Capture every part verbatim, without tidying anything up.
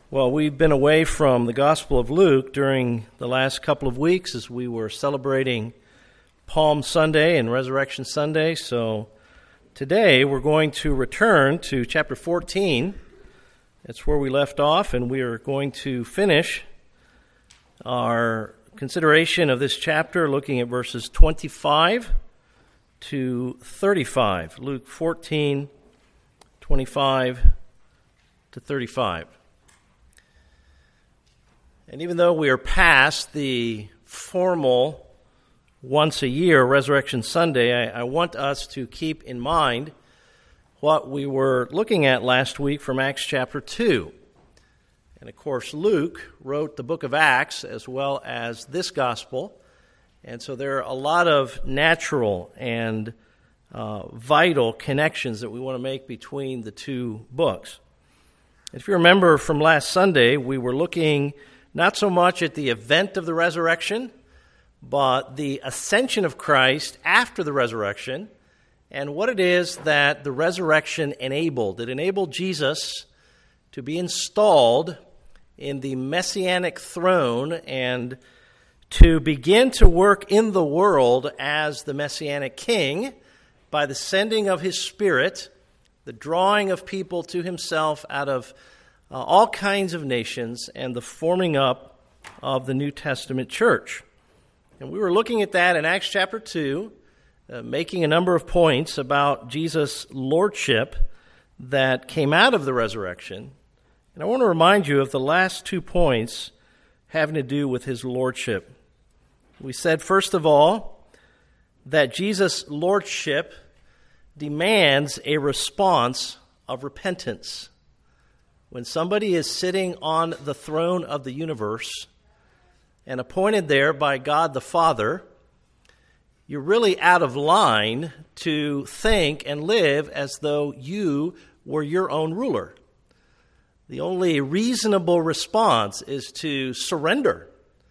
Well, we've been away from the Gospel of Luke during the last couple of weeks as we were celebrating Palm Sunday and Resurrection Sunday. So today we're going to return to chapter fourteen. It's where we left off, and we are going to finish our consideration of this chapter looking at verses twenty-five to thirty-five. Luke fourteen, twenty-five to thirty-five. And even though we are past the formal once-a-year Resurrection Sunday, I, I want us to keep in mind what we were looking at last week from Acts chapter two. And of course, Luke wrote the book of Acts as well as this gospel. And so there are a lot of natural and uh, vital connections that we want to make between the two books. If you remember from last Sunday, we were looking not so much at the event of the resurrection, but the ascension of Christ after the resurrection and what it is that the resurrection enabled. It enabled Jesus to be installed in the messianic throne and to begin to work in the world as the messianic king by the sending of his Spirit, the drawing of people to himself out of Uh, all kinds of nations, and the forming up of the New Testament church. And we were looking at that in Acts chapter two, uh, making a number of points about Jesus' lordship that came out of the resurrection. And I want to remind you of the last two points having to do with his lordship. We said, first of all, that Jesus' lordship demands a response of repentance. When somebody is sitting on the throne of the universe and appointed there by God the Father, you're really out of line to think and live as though you were your own ruler. The only reasonable response is to surrender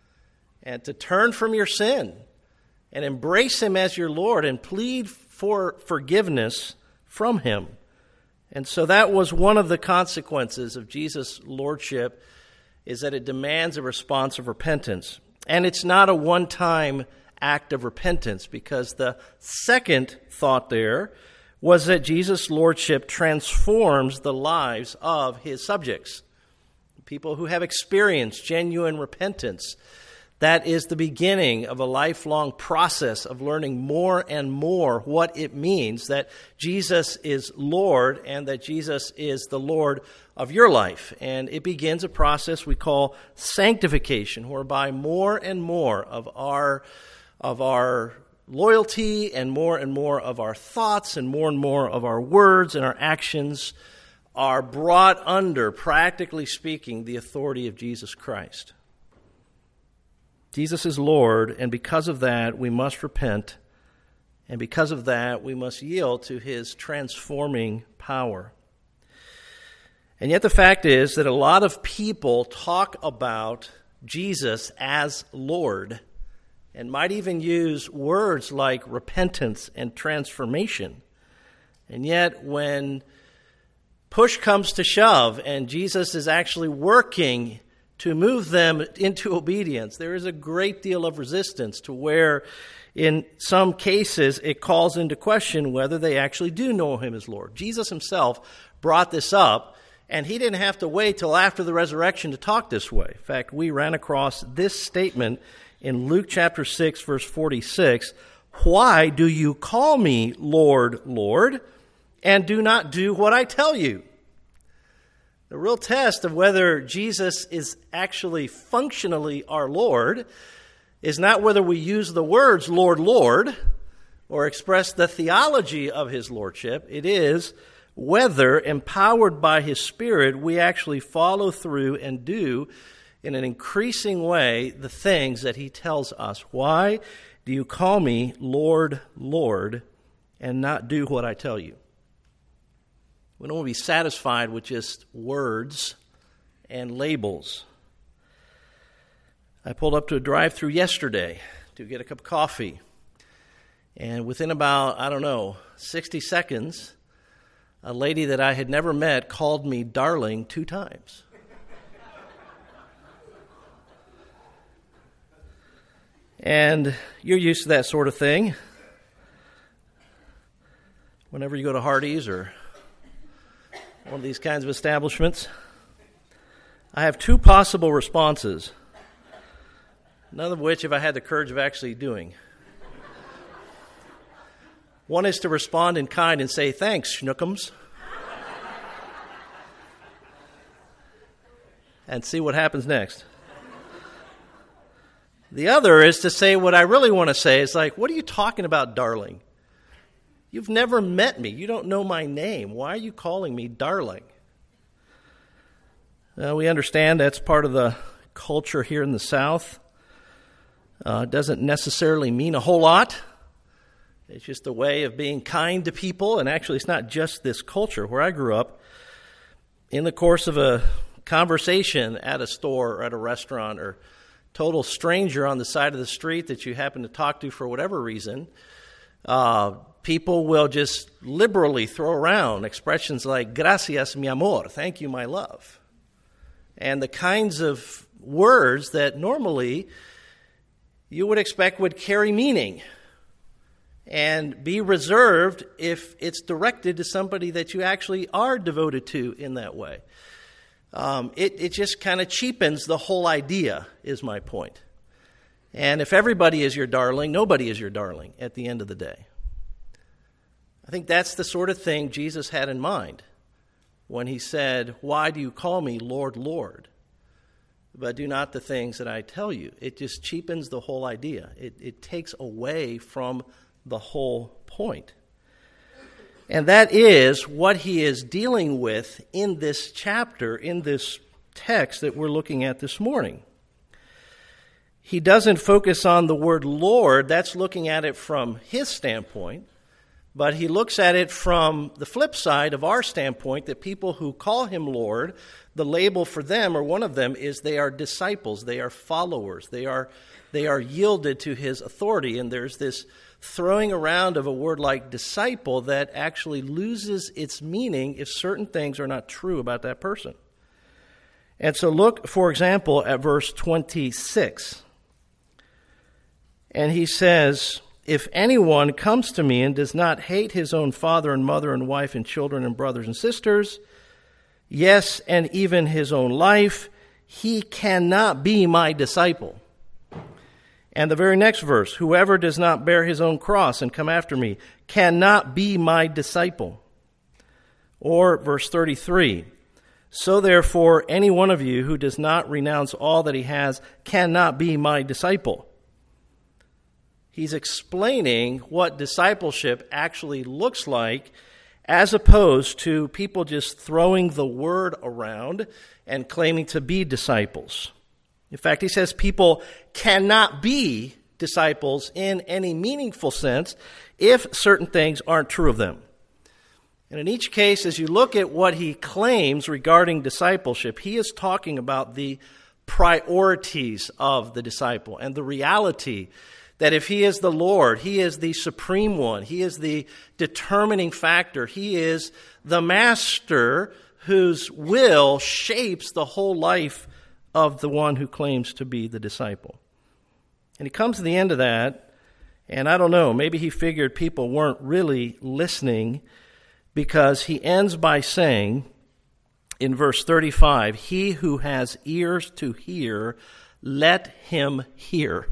and to turn from your sin and embrace him as your Lord and plead for forgiveness from him. And so that was one of the consequences of Jesus' lordship, is that it demands a response of repentance. And it's not a one-time act of repentance, because the second thought there was that Jesus' lordship transforms the lives of his subjects, people who have experienced genuine repentance. That is the beginning of a lifelong process of learning more and more what it means that Jesus is Lord and that Jesus is the Lord of your life. And it begins a process we call sanctification, whereby more and more of our, of our loyalty and more and more of our thoughts and more and more of our words and our actions are brought under, practically speaking, the authority of Jesus Christ. Jesus is Lord, and because of that, we must repent, and because of that, we must yield to his transforming power. And yet the fact is that a lot of people talk about Jesus as Lord, and might even use words like repentance and transformation. And yet when push comes to shove, and Jesus is actually working to move them into obedience, there is a great deal of resistance to where, in some cases, it calls into question whether they actually do know him as Lord. Jesus himself brought this up, and he didn't have to wait till after the resurrection to talk this way. In fact, we ran across this statement in Luke chapter six, verse forty-six, "Why do you call me Lord, Lord, and do not do what I tell you?" The real test of whether Jesus is actually functionally our Lord is not whether we use the words Lord, Lord, or express the theology of his lordship. It is whether, empowered by his Spirit, we actually follow through and do in an increasing way the things that he tells us. Why do you call me Lord, Lord, and not do what I tell you? We don't want to be satisfied with just words and labels. I pulled up to a drive-thru yesterday to get a cup of coffee. And within about, I don't know, sixty seconds, a lady that I had never met called me darling two times. And you're used to that sort of thing. Whenever you go to Hardee's or one of these kinds of establishments, I have two possible responses, none of which have I had the courage of actually doing. One is to respond in kind and say, "Thanks, schnookums," and see what happens next. The other is to say what I really want to say. It's like, "What are you talking about, darling? You've never met me. You don't know my name. Why are you calling me darling?" Uh, we understand that's part of the culture here in the South. Uh, it doesn't necessarily mean a whole lot. It's just a way of being kind to people. And actually, it's not just this culture. Where I grew up, in the course of a conversation at a store or at a restaurant, or total stranger on the side of the street that you happen to talk to for whatever reason, uh, people will just liberally throw around expressions like "gracias, mi amor," thank you, my love. And the kinds of words that normally you would expect would carry meaning and be reserved if it's directed to somebody that you actually are devoted to in that way. Um, it, it just kind of cheapens the whole idea, is my point. And if everybody is your darling, nobody is your darling at the end of the day. I think that's the sort of thing Jesus had in mind when he said, "Why do you call me Lord, Lord, but do not the things that I tell you?" It just cheapens the whole idea. It, it takes away from the whole point. And that is what he is dealing with in this chapter, in this text that we're looking at this morning. He doesn't focus on the word Lord. That's looking at it from his standpoint. But he looks at it from the flip side of our standpoint, that people who call him Lord, the label for them, or one of them, is they are disciples, they are followers, they are they are yielded to his authority. And there's this throwing around of a word like disciple that actually loses its meaning if certain things are not true about that person. And so look, for example, at verse twenty-six. And he says, "If anyone comes to me and does not hate his own father and mother and wife and children and brothers and sisters, yes, and even his own life, he cannot be my disciple." And the very next verse, "Whoever does not bear his own cross and come after me cannot be my disciple." Or verse thirty-three, "So therefore, any one of you who does not renounce all that he has cannot be my disciple." He's explaining what discipleship actually looks like, as opposed to people just throwing the word around and claiming to be disciples. In fact, he says people cannot be disciples in any meaningful sense if certain things aren't true of them. And in each case, as you look at what he claims regarding discipleship, he is talking about the priorities of the disciple and the reality that if he is the Lord, he is the supreme one, he is the determining factor, he is the master whose will shapes the whole life of the one who claims to be the disciple. And he comes to the end of that, and I don't know, maybe he figured people weren't really listening, because he ends by saying in verse thirty-five, "He who has ears to hear, let him hear."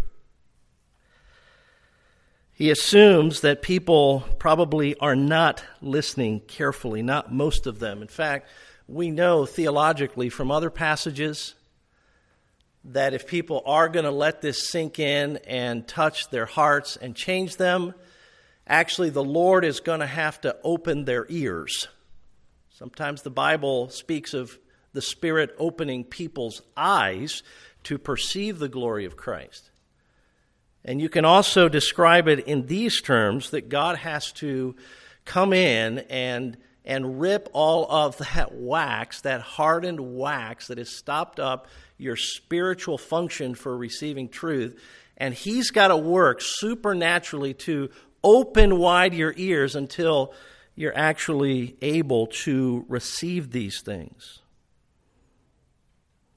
He assumes that people probably are not listening carefully, not most of them. In fact, we know theologically from other passages that if people are going to let this sink in and touch their hearts and change them, actually the Lord is going to have to open their ears. Sometimes the Bible speaks of the Spirit opening people's eyes to perceive the glory of Christ. And you can also describe it in these terms, that God has to come in and and rip all of that wax, that hardened wax that has stopped up your spiritual function for receiving truth. And he's got to work supernaturally to open wide your ears until you're actually able to receive these things.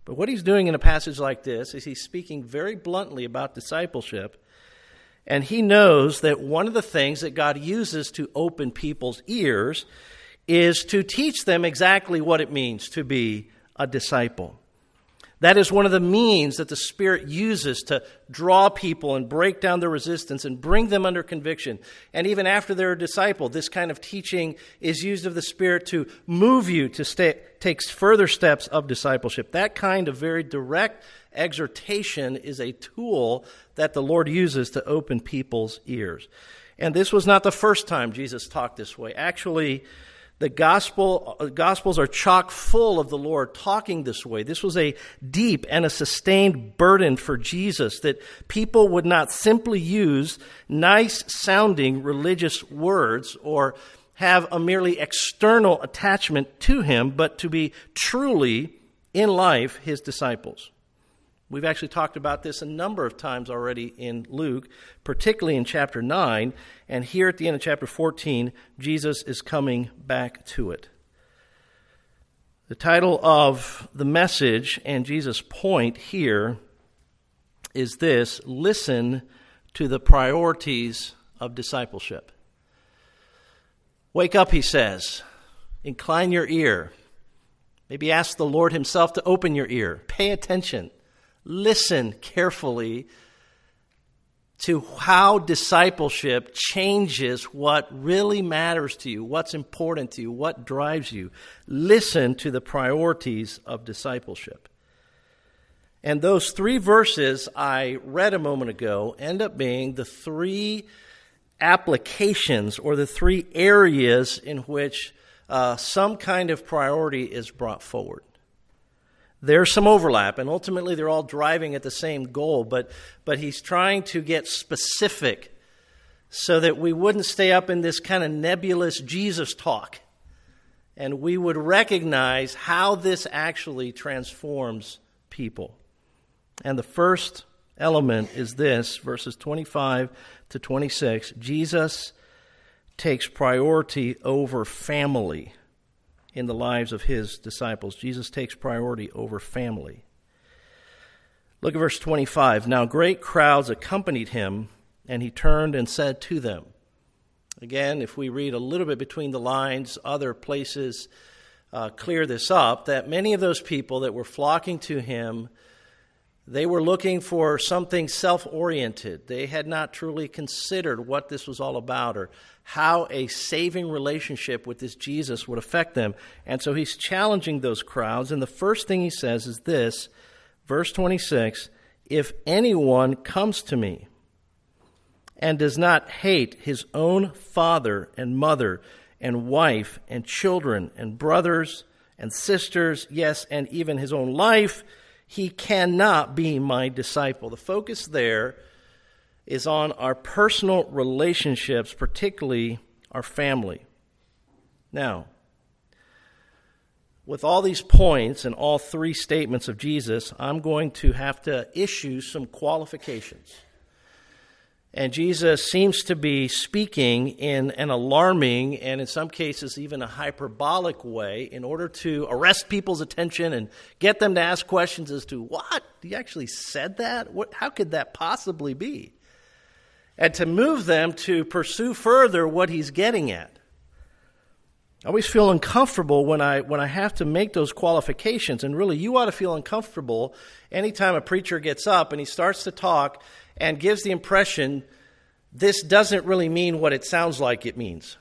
But what he's doing in a passage like this is he's speaking very bluntly about discipleship, and he knows that one of the things that God uses to open people's ears is to teach them exactly what it means to be a disciple. That is one of the means that the Spirit uses to draw people and break down their resistance and bring them under conviction. And even after they're a disciple, this kind of teaching is used of the Spirit to move you to stay, take further steps of discipleship. That kind of very direct exhortation is a tool that the Lord uses to open people's ears. And this was not the first time Jesus talked this way. Actually, The gospel, Gospels are chock full of the Lord talking this way. This was a deep and a sustained burden for Jesus, that people would not simply use nice-sounding religious words or have a merely external attachment to him, but to be truly, in life, his disciples. We've actually talked about this a number of times already in Luke, particularly in chapter nine. And here at the end of chapter fourteen, Jesus is coming back to it. The title of the message and Jesus' point here is this: listen to the priorities of discipleship. Wake up, he says. Incline your ear. Maybe ask the Lord himself to open your ear. Pay attention. Listen carefully to how discipleship changes what really matters to you, what's important to you, what drives you. Listen to the priorities of discipleship. And those three verses I read a moment ago end up being the three applications or the three areas in which uh, some kind of priority is brought forward. There's some overlap, and ultimately they're all driving at the same goal, but, but he's trying to get specific so that we wouldn't stay up in this kind of nebulous Jesus talk, and we would recognize how this actually transforms people. And the first element is this, verses twenty-five to twenty-six. Jesus takes priority over family. In the lives of his disciples, Jesus takes priority over family. Look at verse twenty-five. Now great crowds accompanied him, and he turned and said to them. Again, if we read a little bit between the lines, other places uh, clear this up, that many of those people that were flocking to him, they were looking for something self-oriented. They had not truly considered what this was all about or how a saving relationship with this Jesus would affect them. And so he's challenging those crowds. And the first thing he says is this, verse twenty-six, if anyone comes to me and does not hate his own father and mother and wife and children and brothers and sisters, yes, and even his own life, he cannot be my disciple. The focus there is on our personal relationships, particularly our family. Now, with all these points and all three statements of Jesus, I'm going to have to issue some qualifications. And Jesus seems to be speaking in an alarming and in some cases even a hyperbolic way in order to arrest people's attention and get them to ask questions as to, what? He actually said that? What? How could that possibly be? And to move them to pursue further what he's getting at. I always feel uncomfortable when I when I have to make those qualifications, and really you ought to feel uncomfortable anytime a preacher gets up and he starts to talk and gives the impression this doesn't really mean what it sounds like it means.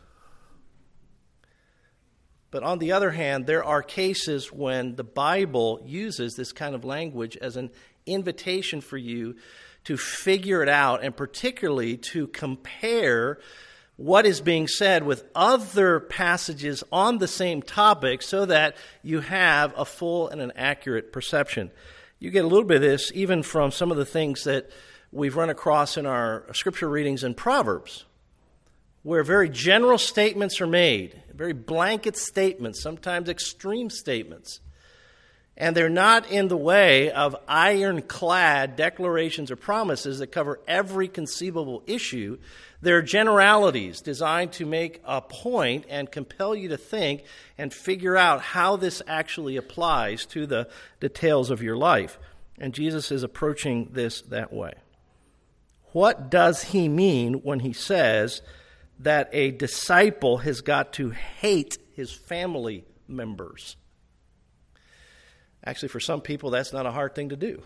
But on the other hand, there are cases when the Bible uses this kind of language as an invitation for you to figure it out, and particularly to compare what is being said with other passages on the same topic so that you have a full and an accurate perception. You get a little bit of this even from some of the things that we've run across in our scripture readings in Proverbs, where very general statements are made, very blanket statements, sometimes extreme statements. And they're not in the way of ironclad declarations or promises that cover every conceivable issue. They're generalities designed to make a point and compel you to think and figure out how this actually applies to the details of your life. And Jesus is approaching this that way. What does he mean when he says that a disciple has got to hate his family members? Actually, for some people, that's not a hard thing to do.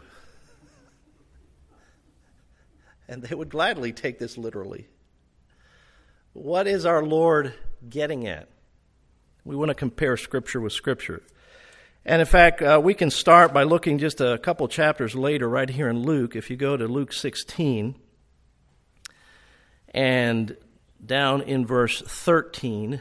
And they would gladly take this literally. What is our Lord getting at? We want to compare Scripture with Scripture. And in fact, uh, we can start by looking just a couple chapters later, right here in Luke. If you go to Luke sixteen, and down in verse thirteen,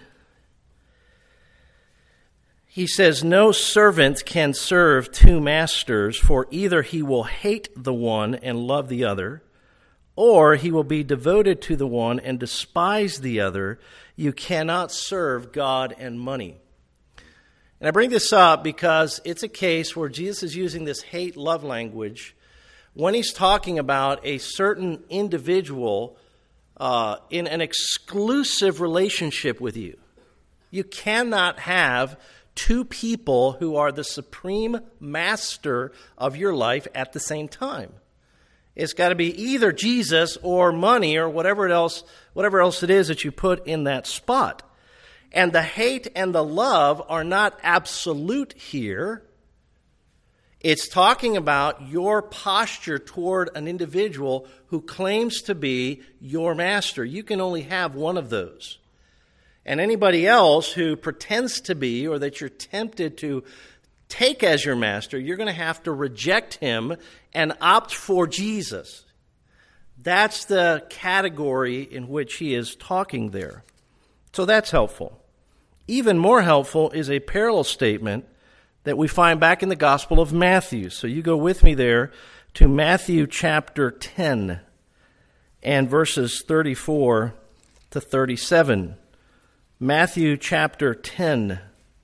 he says, "No servant can serve two masters, for either he will hate the one and love the other, or he will be devoted to the one and despise the other. You cannot serve God and money." And I bring this up because it's a case where Jesus is using this hate-love language when he's talking about a certain individual uh, in an exclusive relationship with you. You cannot have two people who are the supreme master of your life at the same time. It's got to be either Jesus or money or whatever else, whatever else it is that you put in that spot. And the hate and the love are not absolute here. It's talking about your posture toward an individual who claims to be your master. You can only have one of those. And anybody else who pretends to be or that you're tempted to take as your master, you're going to have to reject him and opt for Jesus. That's the category in which he is talking there. So that's helpful. Even more helpful is a parallel statement that we find back in the Gospel of Matthew. So you go with me there to Matthew chapter ten and verses thirty-four to thirty-seven. Matthew chapter ten,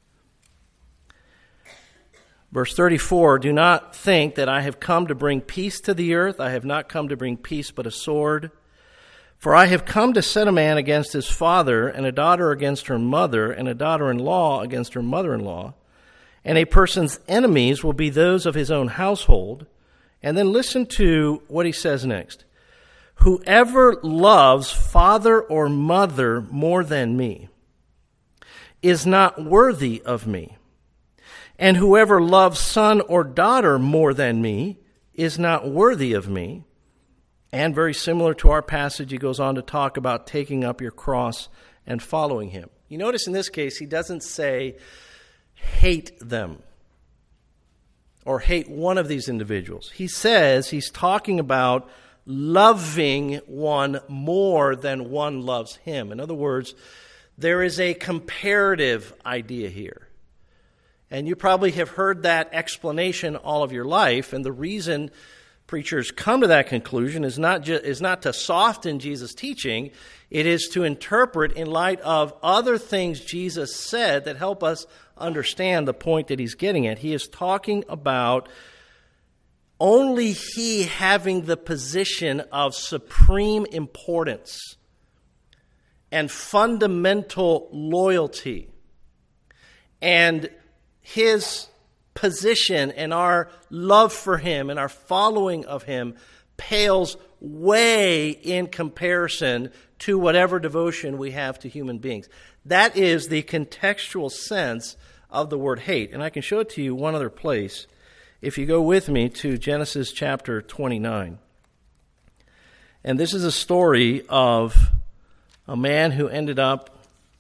verse thirty-four, "Do not think that I have come to bring peace to the earth. I have not come to bring peace but a sword. For I have come to set a man against his father, and a daughter against her mother, and a daughter-in-law against her mother-in-law. And a person's enemies will be those of his own household." And then listen to what he says next. "Whoever loves father or mother more than me is not worthy of me. And whoever loves son or daughter more than me is not worthy of me." And very similar to our passage, he goes on to talk about taking up your cross and following him. You notice in this case, he doesn't say hate them or hate one of these individuals. He says he's talking about loving one more than one loves him. In other words, there is a comparative idea here. And you probably have heard that explanation all of your life, and the reason preachers come to that conclusion is not ju- is not to soften Jesus' teaching. It is to interpret in light of other things Jesus said that help us understand the point that he's getting at. He is talking about only he having the position of supreme importance and fundamental loyalty, and his position and our love for him and our following of him pales way in comparison to whatever devotion we have to human beings. That is the contextual sense of the word hate. And I can show it to you one other place. If you go with me to Genesis chapter twenty-nine. And this is a story of a man who ended up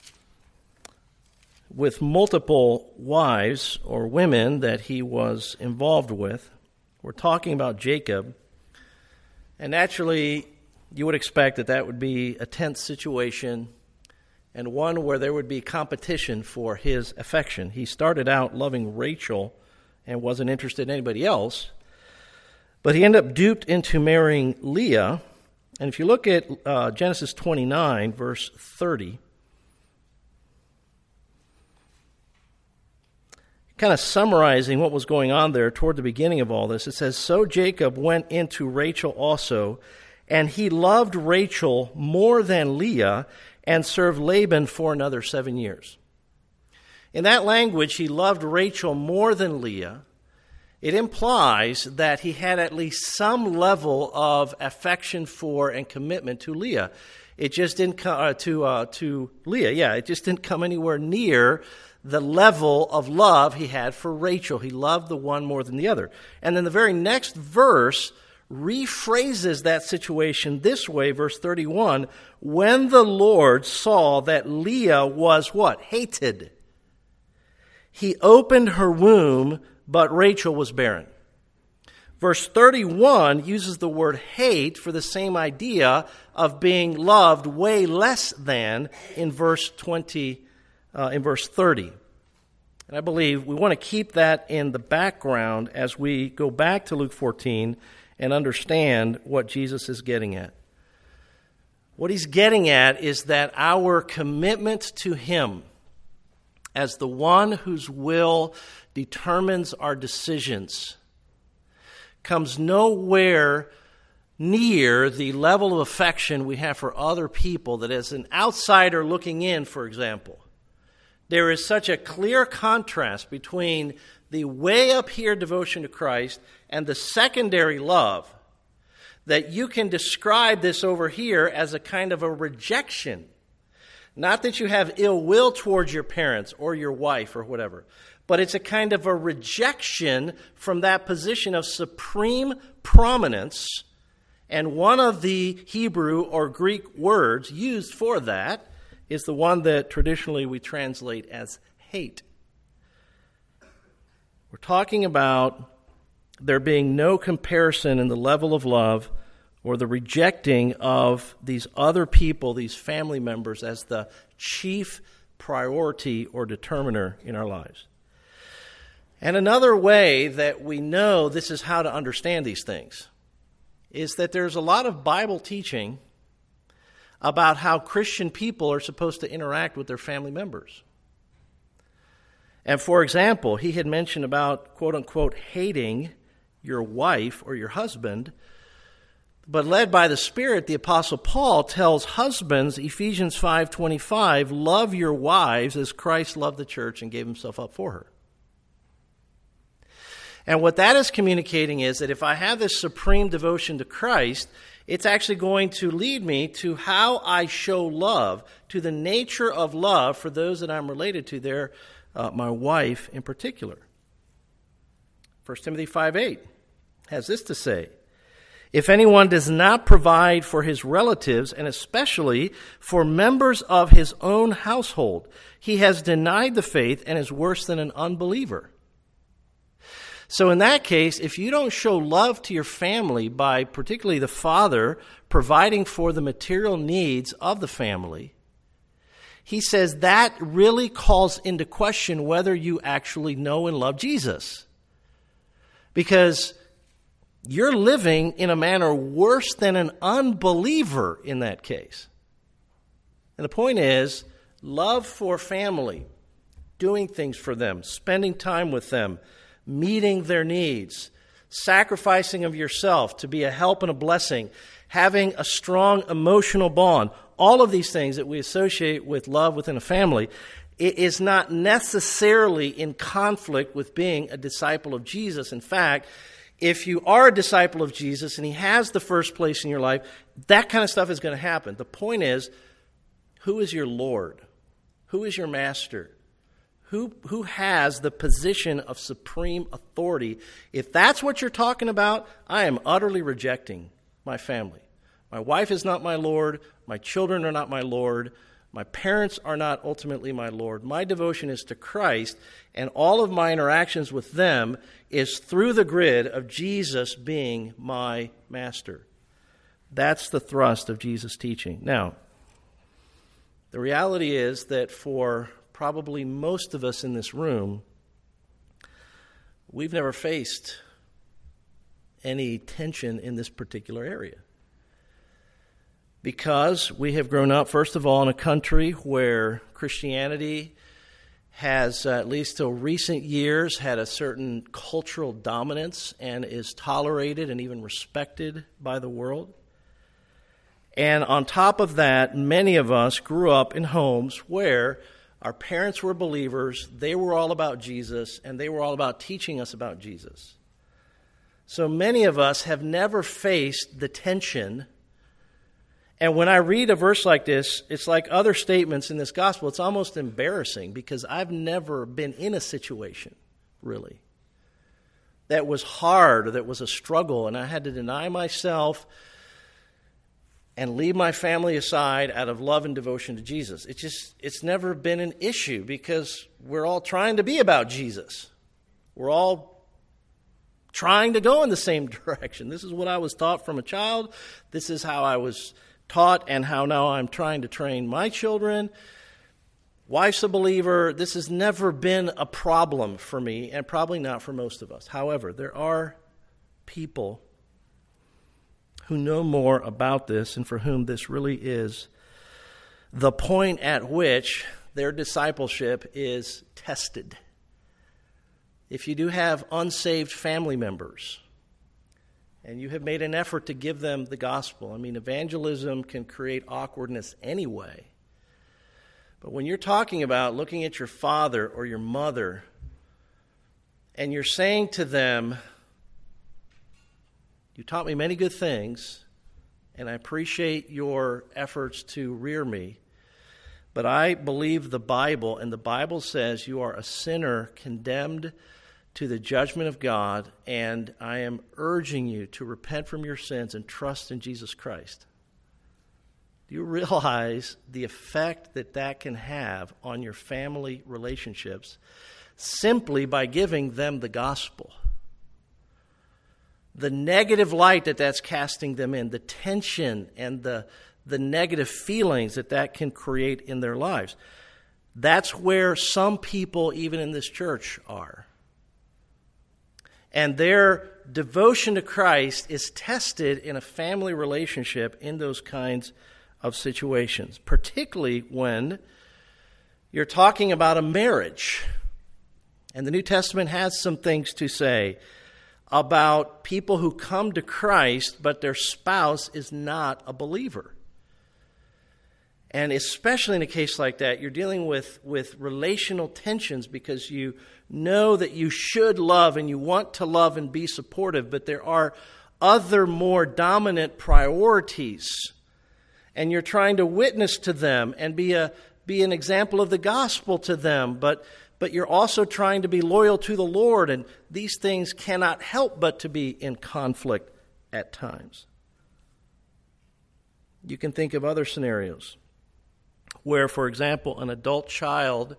with multiple wives or women that he was involved with. We're talking about Jacob. And naturally, you would expect that that would be a tense situation and one where there would be competition for his affection. He started out loving Rachel and wasn't interested in anybody else, but he ended up duped into marrying Leah. And if you look at uh, Genesis twenty-nine, verse thirty, kind of summarizing what was going on there toward the beginning of all this. It says, "So Jacob went into Rachel also, and he loved Rachel more than Leah, and served Laban for another seven years." In that language, he loved Rachel more than Leah. It implies that he had at least some level of affection for and commitment to Leah. It just didn't come uh, to uh, to Leah. Yeah, it just didn't come anywhere near the level of love he had for Rachel. He loved the one more than the other. And then the very next verse rephrases that situation this way, verse thirty-one, "When the Lord saw that Leah was" what? Hated. "He opened her womb, but Rachel was barren." Verse thirty-one uses the word hate for the same idea of being loved way less than in verse twenty, uh, in verse thirty. And I believe we want to keep that in the background as we go back to Luke fourteen and understand what Jesus is getting at. What he's getting at is that our commitment to him as the one whose will determines our decisions comes nowhere near the level of affection we have for other people, that as an outsider looking in, for example, there is such a clear contrast between the way up here devotion to Christ and the secondary love that you can describe this over here as a kind of a rejection. Not that you have ill will towards your parents or your wife or whatever, but it's a kind of a rejection from that position of supreme prominence. And one of the Hebrew or Greek words used for that is the one that traditionally we translate as hate. We're talking about there being no comparison in the level of love or the rejecting of these other people, these family members, as the chief priority or determiner in our lives. And another way that we know this is how to understand these things is that there's a lot of Bible teaching about how Christian people are supposed to interact with their family members. And for example, he had mentioned about, quote unquote, hating your wife or your husband. But led by the Spirit, the Apostle Paul tells husbands, Ephesians five twenty-five, love your wives as Christ loved the church and gave himself up for her. And what that is communicating is that if I have this supreme devotion to Christ, it's actually going to lead me to how I show love, to the nature of love for those that I'm related to, there, uh, my wife in particular. First Timothy five eight has this to say, if anyone does not provide for his relatives, and especially for members of his own household, he has denied the faith and is worse than an unbeliever. So in that case, if you don't show love to your family by particularly the father providing for the material needs of the family, he says that really calls into question whether you actually know and love Jesus. Because you're living in a manner worse than an unbeliever in that case. And the point is, love for family, doing things for them, spending time with them, meeting their needs, sacrificing of yourself to be a help and a blessing, having a strong emotional bond, all of these things that we associate with love within a family, it is not necessarily in conflict with being a disciple of Jesus. In fact, if you are a disciple of Jesus and he has the first place in your life, that kind of stuff is going to happen. The point is, who is your Lord? Who is your master? Who, who has the position of supreme authority? If that's what you're talking about, I am utterly rejecting my family. My wife is not my Lord. My children are not my Lord. My parents are not ultimately my Lord. My devotion is to Christ, and all of my interactions with them is through the grid of Jesus being my master. That's the thrust of Jesus' teaching. Now, the reality is that for probably most of us in this room, we've never faced any tension in this particular area. Because we have grown up, first of all, in a country where Christianity has, uh, at least till recent years, had a certain cultural dominance and is tolerated and even respected by the world. And on top of that, many of us grew up in homes where our parents were believers, they were all about Jesus, and they were all about teaching us about Jesus. So many of us have never faced the tension. And when I read a verse like this, it's like other statements in this gospel. It's almost embarrassing because I've never been in a situation, really, that was hard or that was a struggle, and I had to deny myself and leave my family aside out of love and devotion to Jesus. It's just, it's never been an issue because we're all trying to be about Jesus. We're all trying to go in the same direction. This is what I was taught from a child. This is how I was taught and how now I'm trying to train my children. Wife's a believer. This has never been a problem for me and probably not for most of us. However, there are people who know more about this and for whom this really is the point at which their discipleship is tested. If you do have unsaved family members and you have made an effort to give them the gospel, I mean, evangelism can create awkwardness anyway. But when you're talking about looking at your father or your mother and you're saying to them, "You taught me many good things, and I appreciate your efforts to rear me, but I believe the Bible, and the Bible says you are a sinner condemned to the judgment of God, and I am urging you to repent from your sins and trust in Jesus Christ." Do you realize the effect that that can have on your family relationships simply by giving them the gospel? The negative light that that's casting them in, the tension and the, the negative feelings that that can create in their lives. That's where some people, even in this church, are. And their devotion to Christ is tested in a family relationship in those kinds of situations, particularly when you're talking about a marriage. And the New Testament has some things to say about people who come to Christ, but their spouse is not a believer. And especially in a case like that, you're dealing with, with relational tensions because you know that you should love and you want to love and be supportive, but there are other more dominant priorities. And you're trying to witness to them and be a be an example of the gospel to them, but but you're also trying to be loyal to the Lord, and these things cannot help but to be in conflict at times. You can think of other scenarios where, for example, an adult child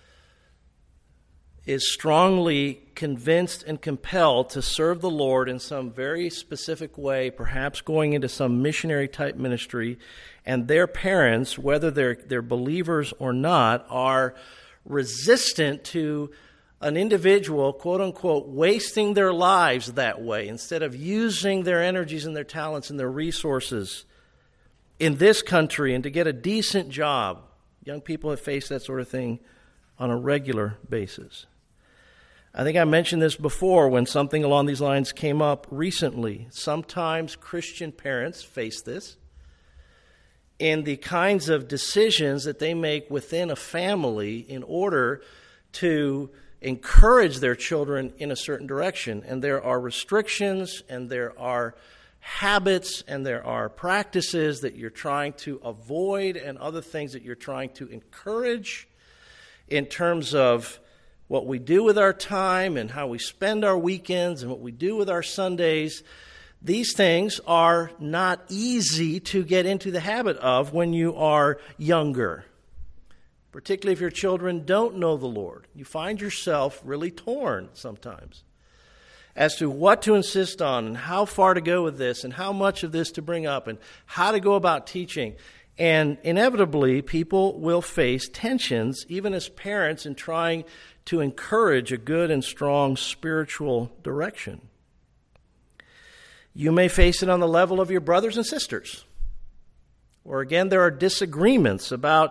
is strongly convinced and compelled to serve the Lord in some very specific way, perhaps going into some missionary-type ministry, and their parents, whether they're, they're believers or not, are resistant to an individual, quote-unquote, wasting their lives that way instead of using their energies and their talents and their resources in this country and to get a decent job. Young people have faced that sort of thing on a regular basis. I think I mentioned this before when something along these lines came up recently. Sometimes Christian parents face this in the kinds of decisions that they make within a family in order to encourage their children in a certain direction. And there are restrictions and there are habits and there are practices that you're trying to avoid and other things that you're trying to encourage in terms of what we do with our time and how we spend our weekends and what we do with our Sundays. These things are not easy to get into the habit of when you are younger, particularly if your children don't know the Lord. You find yourself really torn sometimes as to what to insist on and how far to go with this and how much of this to bring up and how to go about teaching. And inevitably, people will face tensions, even as parents, in trying to encourage a good and strong spiritual direction. You may face it on the level of your brothers and sisters. Or again, there are disagreements about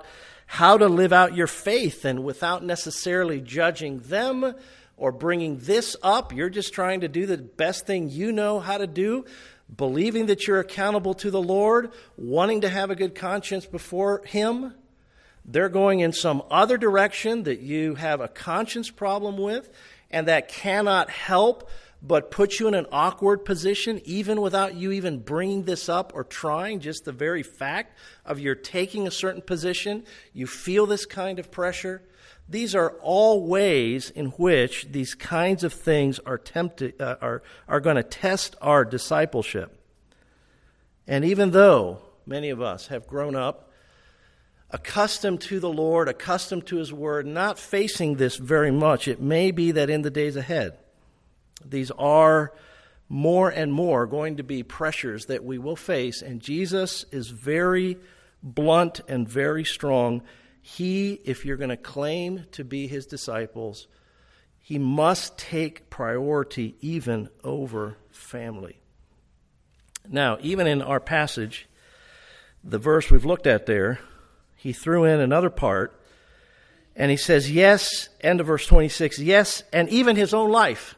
how to live out your faith, and without necessarily judging them or bringing this up, you're just trying to do the best thing you know how to do, believing that you're accountable to the Lord, wanting to have a good conscience before Him. They're going in some other direction that you have a conscience problem with, and that cannot help but put you in an awkward position, even without you even bringing this up or trying. Just the very fact of your taking a certain position, you feel this kind of pressure. These are all ways in which these kinds of things are tempted, uh, are, are going to test our discipleship. And even though many of us have grown up accustomed to the Lord, accustomed to His Word, not facing this very much, it may be that in the days ahead, these are more and more going to be pressures that we will face, and Jesus is very blunt and very strong. He, if you're going to claim to be His disciples, He must take priority even over family. Now, even in our passage, the verse we've looked at there, He threw in another part, and He says, yes, end of verse twenty-six, yes, and even His own life.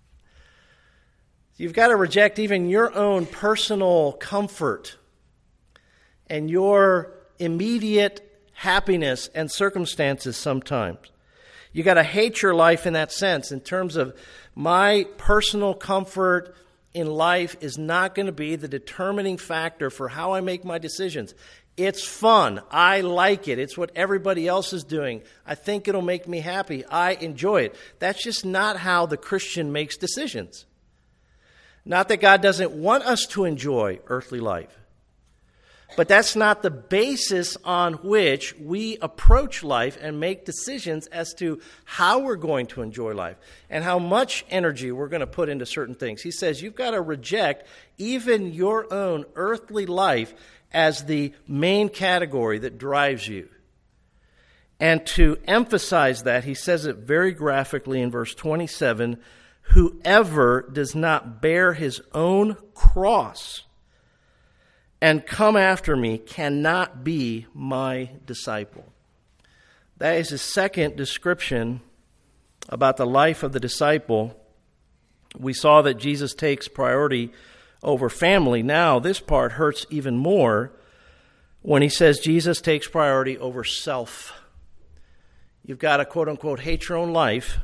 You've got to reject even your own personal comfort and your immediate happiness and circumstances sometimes. You've got to hate your life in that sense, in terms of my personal comfort in life is not going to be the determining factor for how I make my decisions. It's fun. I like it. It's what everybody else is doing. I think it'll make me happy. I enjoy it. That's just not how the Christian makes decisions. Not that God doesn't want us to enjoy earthly life, but that's not the basis on which we approach life and make decisions as to how we're going to enjoy life and how much energy we're going to put into certain things. He says you've got to reject even your own earthly life as the main category that drives you. And to emphasize that, he says it very graphically in verse twenty-seven, whoever does not bear his own cross and come after me cannot be my disciple. That is his second description about the life of the disciple. We saw that Jesus takes priority over family. Now, this part hurts even more when he says Jesus takes priority over self. You've got to, quote unquote, hate your own life.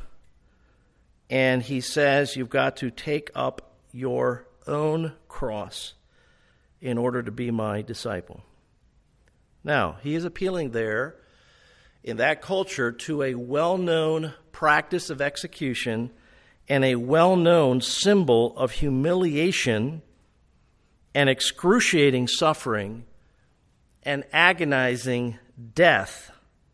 And he says you've got to take up your own cross in order to be my disciple. Now, he is appealing there in that culture to a well-known practice of execution and a well-known symbol of humiliation and excruciating suffering and agonizing death.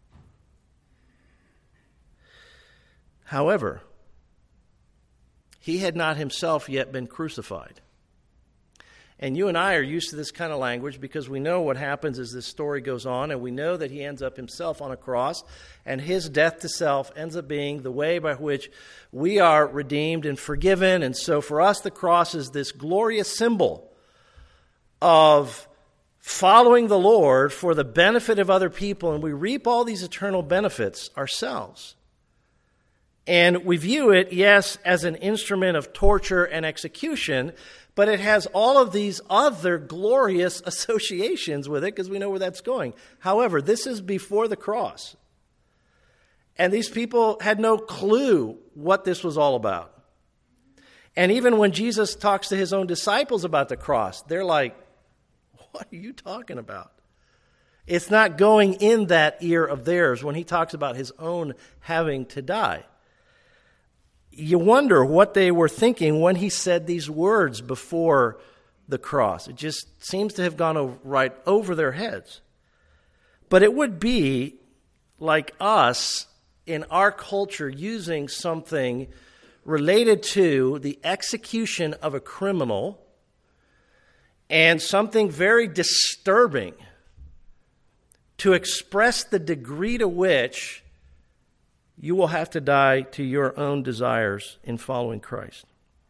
However, he had not himself yet been crucified. And you and I are used to this kind of language because we know what happens as this story goes on, and we know that he ends up himself on a cross, and his death to self ends up being the way by which we are redeemed and forgiven. And so for us, the cross is this glorious symbol of following the Lord for the benefit of other people, and we reap all these eternal benefits ourselves. And we view it, yes, as an instrument of torture and execution, but it has all of these other glorious associations with it because we know where that's going. However, this is before the cross. And these people had no clue what this was all about. And even when Jesus talks to his own disciples about the cross, they're like, what are you talking about? It's not going in that ear of theirs when he talks about his own having to die. You wonder what they were thinking when he said these words before the cross. It just seems to have gone over, right over their heads. But it would be like us in our culture using something related to the execution of a criminal and something very disturbing to express the degree to which you will have to die to your own desires in following Christ.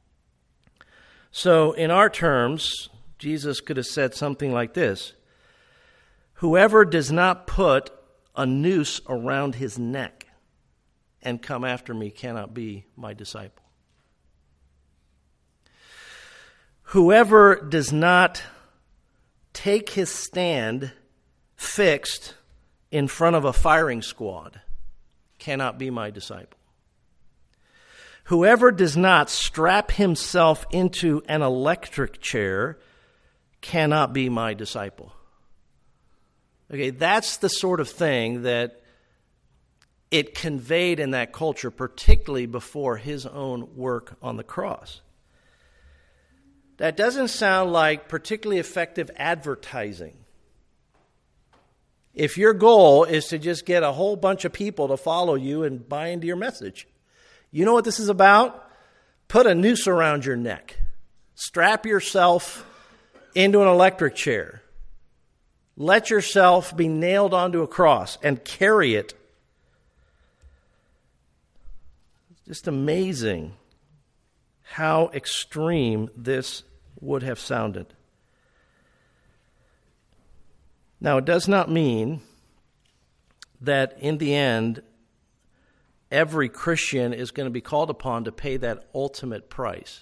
So in our terms, Jesus could have said something like this: whoever does not put a noose around his neck and come after me cannot be my disciple. Whoever does not take his stand fixed in front of a firing squad cannot be my disciple. Whoever does not strap himself into an electric chair cannot be my disciple. Okay, that's the sort of thing that it conveyed in that culture, particularly before his own work on the cross. That doesn't sound like particularly effective advertising. If your goal is to just get a whole bunch of people to follow you and buy into your message, you know what this is about? Put a noose around your neck. Strap yourself into an electric chair. Let yourself be nailed onto a cross and carry it. It's just amazing how extreme this would have sounded. Now, it does not mean that in the end, every Christian is going to be called upon to pay that ultimate price.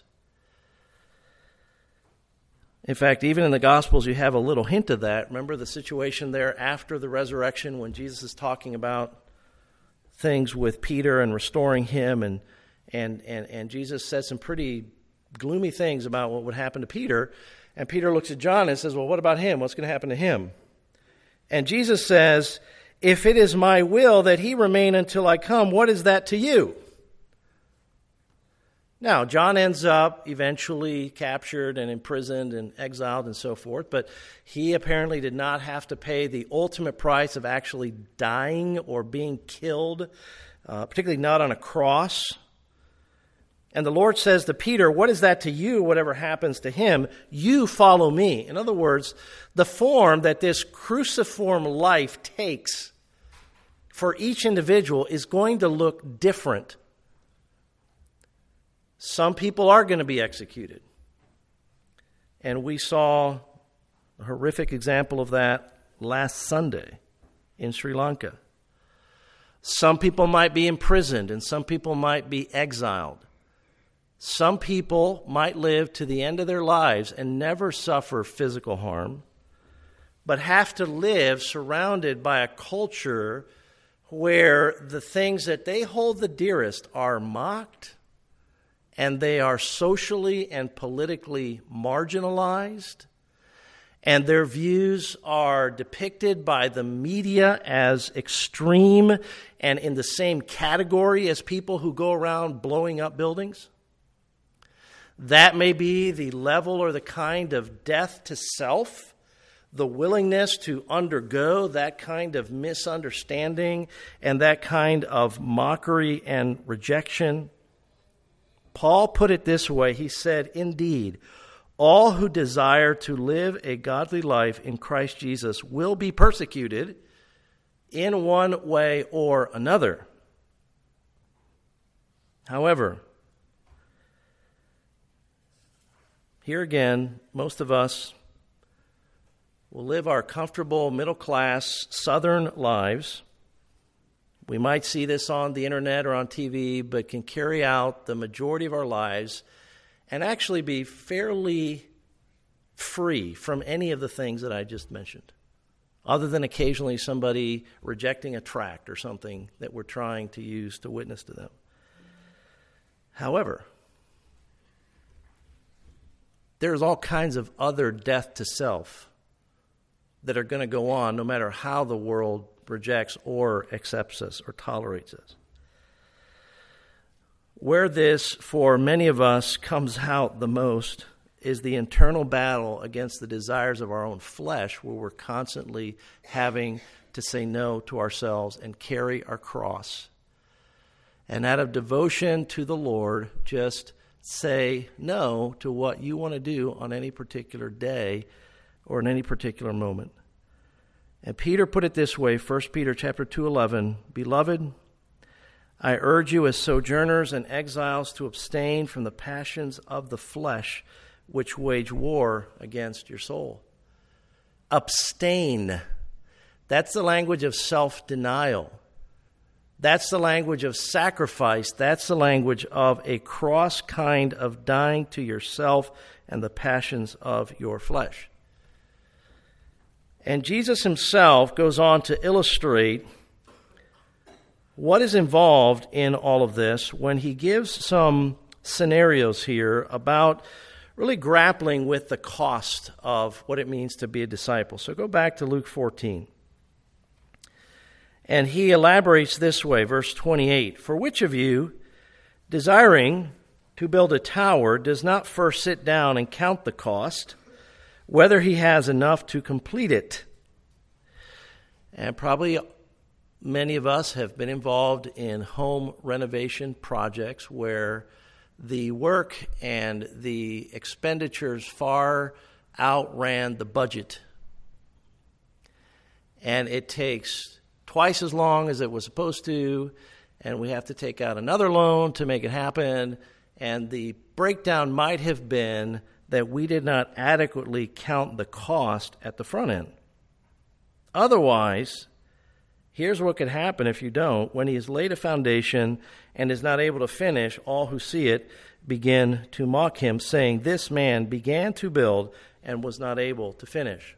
In fact, even in the Gospels, you have a little hint of that. Remember the situation there after the resurrection when Jesus is talking about things with Peter and restoring him, and and and, and Jesus says some pretty gloomy things about what would happen to Peter. And Peter looks at John and says, well, what about him? What's going to happen to him? And Jesus says, if it is my will that he remain until I come, what is that to you? Now, John ends up eventually captured and imprisoned and exiled and so forth, but he apparently did not have to pay the ultimate price of actually dying or being killed, uh, particularly not on a cross. And the Lord says to Peter, what is that to you, whatever happens to him? You follow me. In other words, the form that this cruciform life takes for each individual is going to look different. Some people are going to be executed. And we saw a horrific example of that last Sunday in Sri Lanka. Some people might be imprisoned and some people might be exiled. Some people might live to the end of their lives and never suffer physical harm, but have to live surrounded by a culture where the things that they hold the dearest are mocked, and they are socially and politically marginalized, and their views are depicted by the media as extreme and in the same category as people who go around blowing up buildings. That may be the level or the kind of death to self, the willingness to undergo that kind of misunderstanding and that kind of mockery and rejection. Paul put it this way. He said, indeed, all who desire to live a godly life in Christ Jesus will be persecuted in one way or another. However, here again, most of us will live our comfortable middle-class southern lives. We might see this on the internet or on T V, but can carry out the majority of our lives and actually be fairly free from any of the things that I just mentioned, other than occasionally somebody rejecting a tract or something that we're trying to use to witness to them. However, there's all kinds of other death to self that are going to go on no matter how the world rejects or accepts us or tolerates us. Where this, for many of us, comes out the most is the internal battle against the desires of our own flesh, where we're constantly having to say no to ourselves and carry our cross. And out of devotion to the Lord, just say no to what you want to do on any particular day or in any particular moment. And Peter put it this way, First Peter chapter two eleven, Beloved, I urge you as sojourners and exiles to abstain from the passions of the flesh which wage war against your soul. Abstain. That's the language of self-denial. That's the language of sacrifice. That's the language of a cross kind of dying to yourself and the passions of your flesh. And Jesus himself goes on to illustrate what is involved in all of this when he gives some scenarios here about really grappling with the cost of what it means to be a disciple. So go back to Luke fourteen. And he elaborates this way, verse twenty-eight. For which of you, desiring to build a tower, does not first sit down and count the cost, whether he has enough to complete it? And probably many of us have been involved in home renovation projects where the work and the expenditures far outran the budget. And it takes twice as long as it was supposed to, and we have to take out another loan to make it happen. And the breakdown might have been that we did not adequately count the cost at the front end. Otherwise, here's what could happen if you don't. When he has laid a foundation and is not able to finish, all who see it begin to mock him, saying, this man began to build and was not able to finish.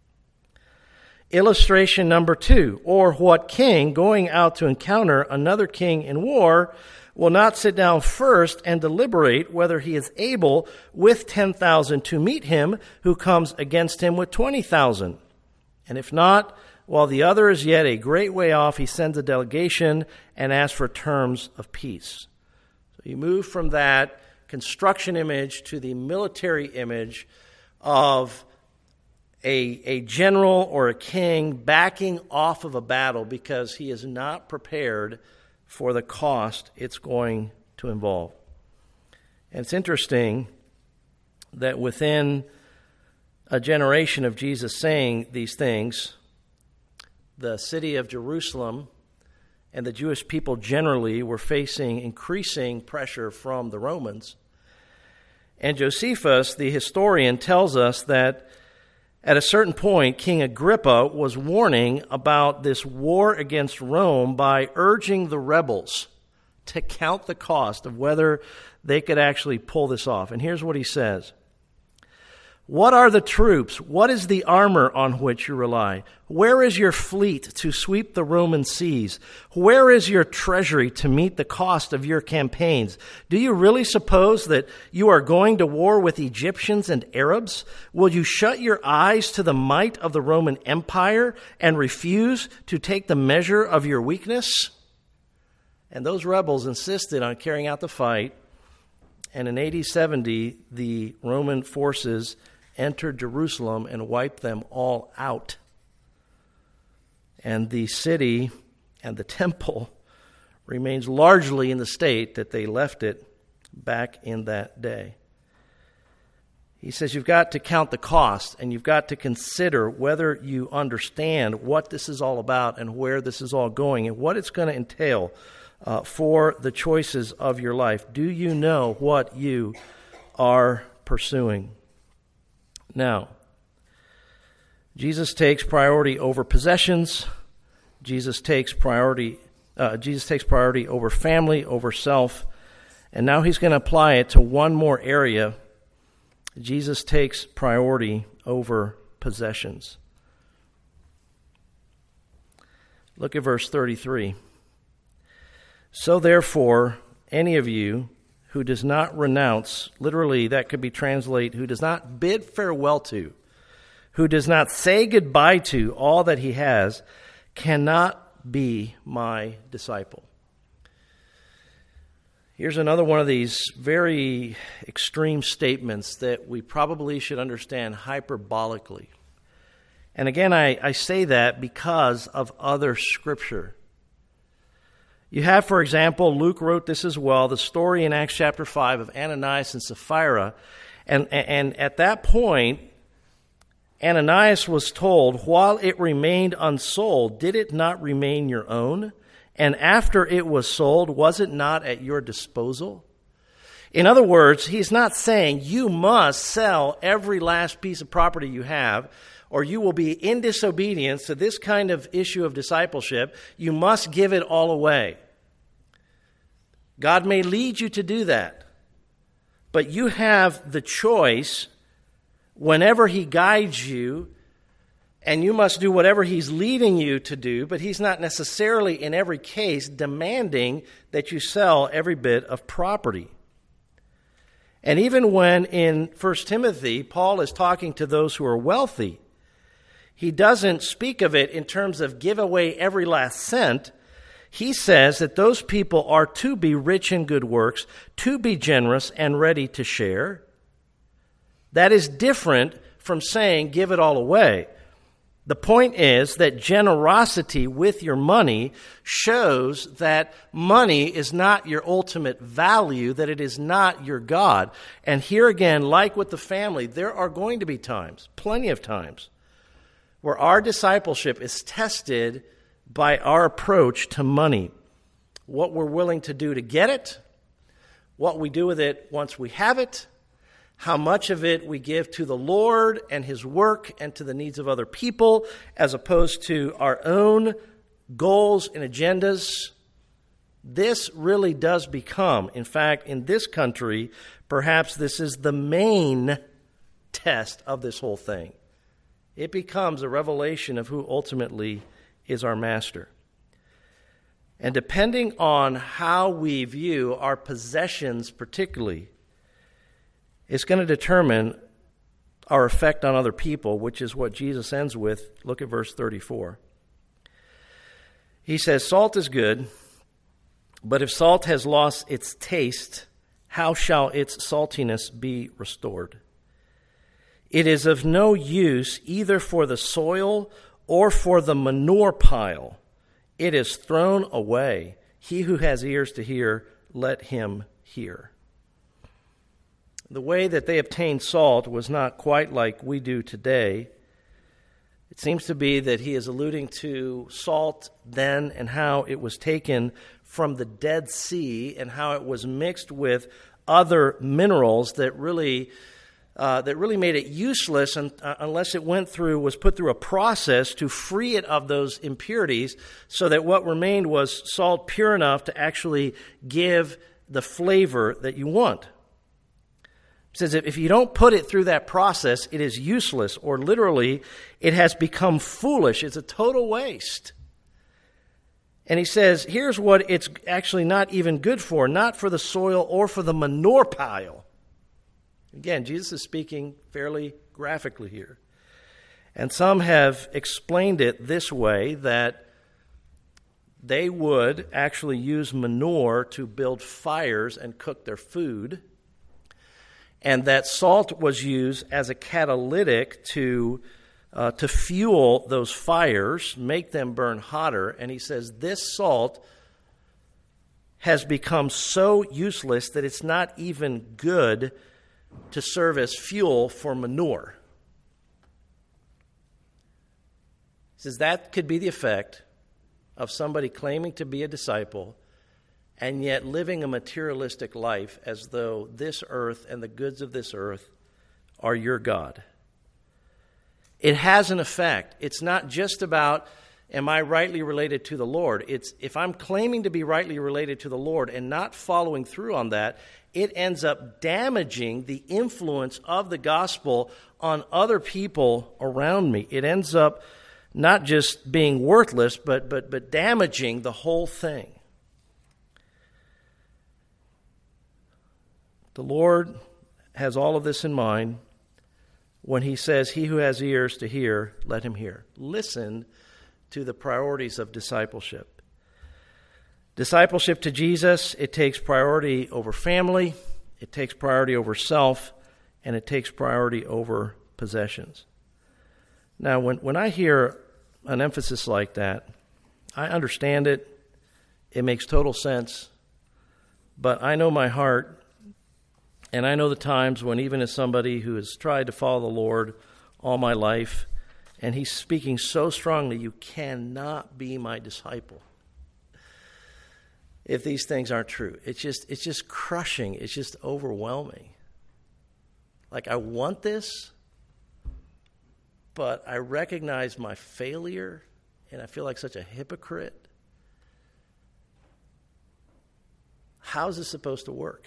Illustration number two, or what king going out to encounter another king in war will not sit down first and deliberate whether he is able with ten thousand to meet him who comes against him with twenty thousand. And if not, while the other is yet a great way off, he sends a delegation and asks for terms of peace. So you move from that construction image to the military image of A, a general or a king backing off of a battle because he is not prepared for the cost it's going to involve. And it's interesting that within a generation of Jesus saying these things, the city of Jerusalem and the Jewish people generally were facing increasing pressure from the Romans. And Josephus, the historian, tells us that at a certain point, King Agrippa was warning about this war against Rome by urging the rebels to count the cost of whether they could actually pull this off. And here's what he says. What are the troops? What is the armor on which you rely? Where is your fleet to sweep the Roman seas? Where is your treasury to meet the cost of your campaigns? Do you really suppose that you are going to war with Egyptians and Arabs? Will you shut your eyes to the might of the Roman Empire and refuse to take the measure of your weakness? And those rebels insisted on carrying out the fight. And in A D seventy, the Roman forces entered Jerusalem and wiped them all out. And the city and the temple remains largely in the state that they left it back in that day. He says you've got to count the cost, and you've got to consider whether you understand what this is all about and where this is all going and what it's going to entail uh, for the choices of your life. Do you know what you are pursuing? Now, Jesus takes priority over possessions. Jesus takes priority. Uh, Jesus takes priority over family, over self, and now he's going to apply it to one more area. Jesus takes priority over possessions. Look at verse thirty-three. So therefore, any of you who does not renounce, literally that could be translated, who does not bid farewell to, who does not say goodbye to all that he has, cannot be my disciple. Here's another one of these very extreme statements that we probably should understand hyperbolically. And again, I, I say that because of other scripture. You have, for example, Luke wrote this as well, the story in Acts chapter five of Ananias and Sapphira. And, and at that point, Ananias was told, while it remained unsold, did it not remain your own? And after it was sold, was it not at your disposal? In other words, he's not saying you must sell every last piece of property you have, or you will be in disobedience to this kind of issue of discipleship. You must give it all away. God may lead you to do that, but you have the choice whenever he guides you, and you must do whatever he's leading you to do, but he's not necessarily in every case demanding that you sell every bit of property. And even when in First Timothy, Paul is talking to those who are wealthy, he doesn't speak of it in terms of give away every last cent. He says that those people are to be rich in good works, to be generous and ready to share. That is different from saying give it all away. The point is that generosity with your money shows that money is not your ultimate value, that it is not your God. And here again, like with the family, there are going to be times, plenty of times, where our discipleship is tested by our approach to money. What we're willing to do to get it, what we do with it once we have it, how much of it we give to the Lord and his work and to the needs of other people as opposed to our own goals and agendas. This really does become, in fact, in this country, perhaps this is the main test of this whole thing. It becomes a revelation of who ultimately is our master. And depending on how we view our possessions particularly, it's going to determine our effect on other people, which is what Jesus ends with. Look at verse thirty-four. He says, salt is good, but if salt has lost its taste, how shall its saltiness be restored? It is of no use either for the soil or for the manure pile. It is thrown away. He who has ears to hear, let him hear. The way that they obtained salt was not quite like we do today. It seems to be that he is alluding to salt then and how it was taken from the Dead Sea and how it was mixed with other minerals that really Uh, that really made it useless and, uh, unless it went through, was put through a process to free it of those impurities so that what remained was salt pure enough to actually give the flavor that you want. It says if you don't put it through that process, it is useless, or literally, it has become foolish. It's a total waste. And he says, here's what it's actually not even good for, not for the soil or for the manure pile. Again, Jesus is speaking fairly graphically here. And some have explained it this way, that they would actually use manure to build fires and cook their food, and that salt was used as a catalytic to, uh, to fuel those fires, make them burn hotter. And he says this salt has become so useless that it's not even good to serve as fuel for manure. He says that could be the effect of somebody claiming to be a disciple and yet living a materialistic life as though this earth and the goods of this earth are your God. It has an effect. It's not just about, am I rightly related to the Lord? It's if I'm claiming to be rightly related to the Lord and not following through on that, it ends up damaging the influence of the gospel on other people around me. It ends up not just being worthless, but but but damaging the whole thing. The Lord has all of this in mind when he says, he who has ears to hear, let him hear. Listen to the priorities of discipleship. Discipleship to Jesus, it takes priority over family, it takes priority over self, and it takes priority over possessions. Now, when, when I hear an emphasis like that, I understand it. It makes total sense. But I know my heart, and I know the times when even as somebody who has tried to follow the Lord all my life, and he's speaking so strongly, you cannot be my disciple if these things aren't true. It's just it's just crushing. It's just overwhelming. Like, I want this, but I recognize my failure, and I feel like such a hypocrite. How's this supposed to work?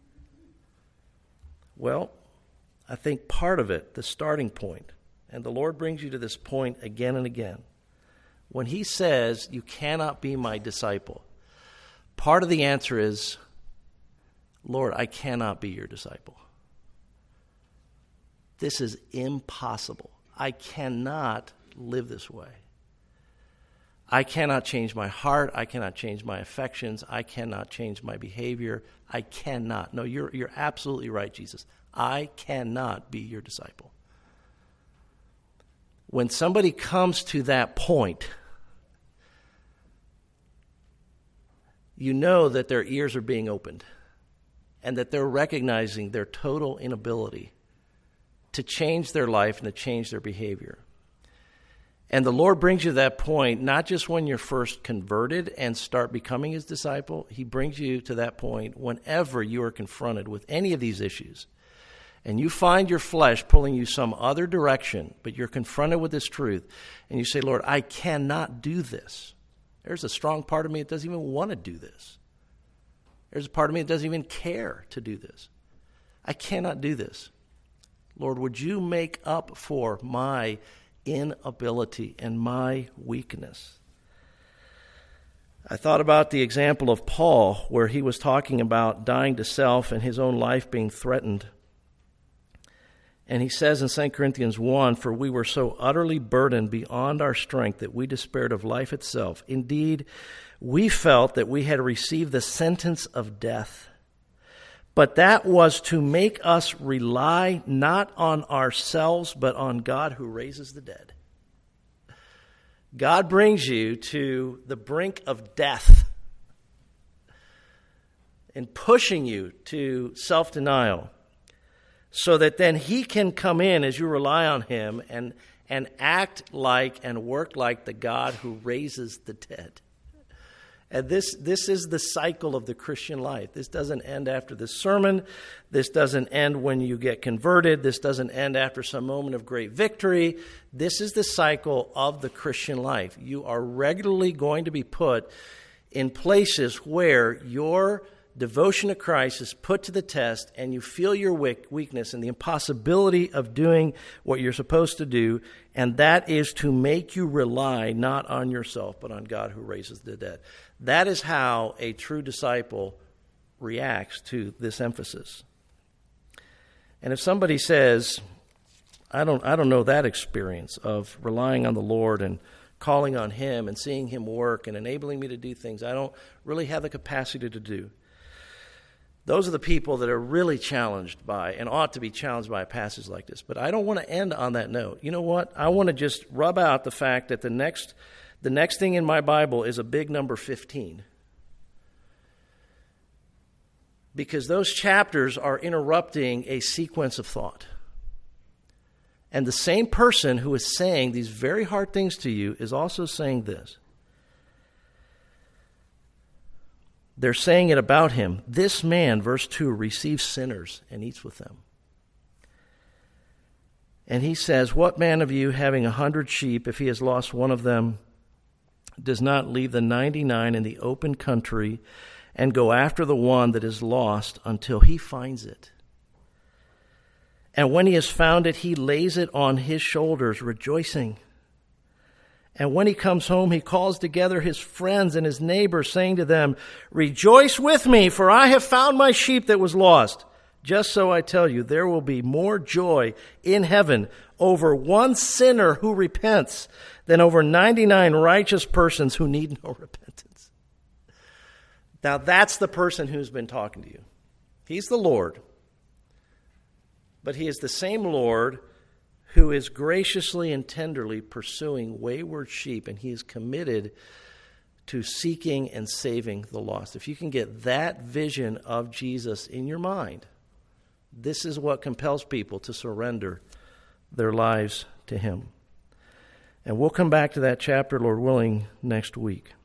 Well, I think part of it, the starting point, and the Lord brings you to this point again and again. When he says, you cannot be my disciple, part of the answer is, Lord, I cannot be your disciple. This is impossible. I cannot live this way. I cannot change my heart. I cannot change my affections. I cannot change my behavior. I cannot. No, you're, you're absolutely right, Jesus. I cannot be your disciple. When somebody comes to that point, you know that their ears are being opened and that they're recognizing their total inability to change their life and to change their behavior. And the Lord brings you to that point, not just when you're first converted and start becoming his disciple. He brings you to that point whenever you are confronted with any of these issues. And you find your flesh pulling you some other direction, but you're confronted with this truth. And you say, Lord, I cannot do this. There's a strong part of me that doesn't even want to do this. There's a part of me that doesn't even care to do this. I cannot do this. Lord, would you make up for my inability and my weakness? I thought about the example of Paul, where he was talking about dying to self and his own life being threatened. And he says in Second Corinthians one, for we were so utterly burdened beyond our strength that we despaired of life itself. Indeed, we felt that we had received the sentence of death. But that was to make us rely not on ourselves, but on God who raises the dead. God brings you to the brink of death and pushing you to self-denial so that then he can come in as you rely on him and, and act like and work like the God who raises the dead. And this, this is the cycle of the Christian life. This doesn't end after the sermon. This doesn't end when you get converted. This doesn't end after some moment of great victory. This is the cycle of the Christian life. You are regularly going to be put in places where your devotion to Christ is put to the test and you feel your weakness and the impossibility of doing what you're supposed to do, and that is to make you rely not on yourself but on God who raises the dead. That is how a true disciple reacts to this emphasis. And if somebody says, I don't I don't know that experience of relying on the Lord and calling on him and seeing him work and enabling me to do things I don't really have the capacity to do, those are the people that are really challenged by and ought to be challenged by a passage like this. But I don't want to end on that note. You know what? I want to just rub out the fact that the next the next thing in my Bible is a big number fifteen. Because those chapters are interrupting a sequence of thought. And the same person who is saying these very hard things to you is also saying this. They're saying it about him. This man, verse two, receives sinners and eats with them. And he says, what man of you, having a hundred sheep, if he has lost one of them, does not leave the ninety-nine in the open country and go after the one that is lost until he finds it? And when he has found it, he lays it on his shoulders, rejoicing. And when he comes home, he calls together his friends and his neighbors, saying to them, rejoice with me, for I have found my sheep that was lost. Just so I tell you, there will be more joy in heaven over one sinner who repents than over ninety-nine righteous persons who need no repentance. Now that's the person who's been talking to you. He's the Lord. But he is the same Lord who is graciously and tenderly pursuing wayward sheep, and he is committed to seeking and saving the lost. If you can get that vision of Jesus in your mind, this is what compels people to surrender their lives to him. And we'll come back to that chapter, Lord willing, next week.